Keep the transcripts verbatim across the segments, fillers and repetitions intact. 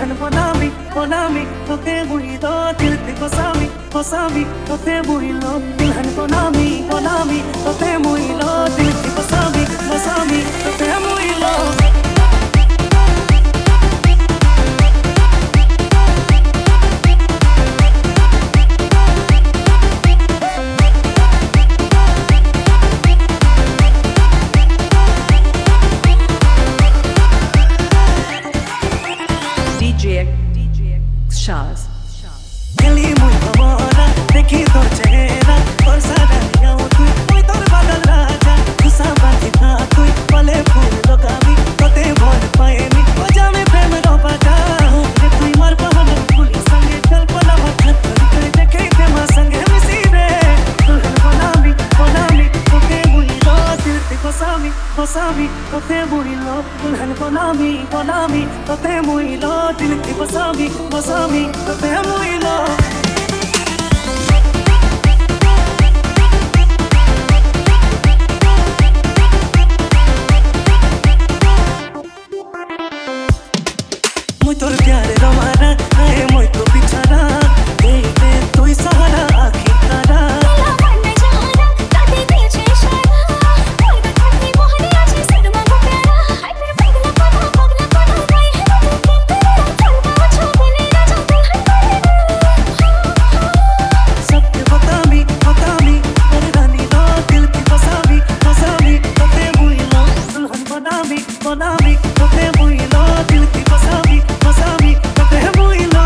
दुल्हन बनामी बनामी तोते बुइलो दिल ते बसामी बसामी तोते बुइलो दुल्हन बनामी बनामी तोते बुइलो दिल ते बसामी बसामी तोते बुइलो D J Shaz. दिल्ली मुई भवरा देखी तोर चेहरा और सारा निया तू मुई तोर बादल राजा खुशा बांधी था तू पले फूल लगावी तोते भोल पाएनी बजा में प्रेम रो बजा रे तू मर पहन फूली संगे चल पला वक्त कर देखे ते मा संगे मिसी रे दुल्हन बनामी बनामी तोते बुइलो दिल ते बसामी बसामी तोते बुइलो दुल्हन बनामी बनामी तोते बुइलो दिल ते बसामी बसामी तोते बुइलो তোর প্যারে রমানা আয় মই তো বিছানা এই রে তুই সাহারা আখি তারা মনে জানা তাতে দিয়েছে সারা ওই দেখি মোহনে আছে সদমা গোপেরা হাই ফির পাগলা পাগলা পাগলা পাগলা গাই হে তো চলবা ছোবলে রাজা দুলহন सबके बतामी बतामी और रानी लो दिल की बसामी बसामी तोते बुइलो दुल्हन बनामी बनामी तोते बुइलो दिल की बसामी बसामी तोते बुइलो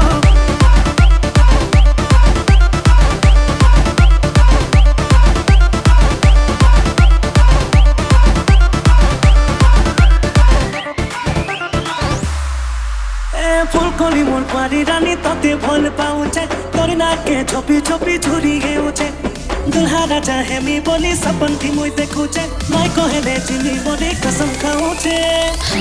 ফুলকলি মোর পারি রানী তোতে ভল পাউছে তোর নাকে ছোপি ছোপি ঝুরি হেউছে दुल्हा राजा हेमी बोली सपन थी मुई देखुचे माय को हेले चिनी बोली कसम खाऊचे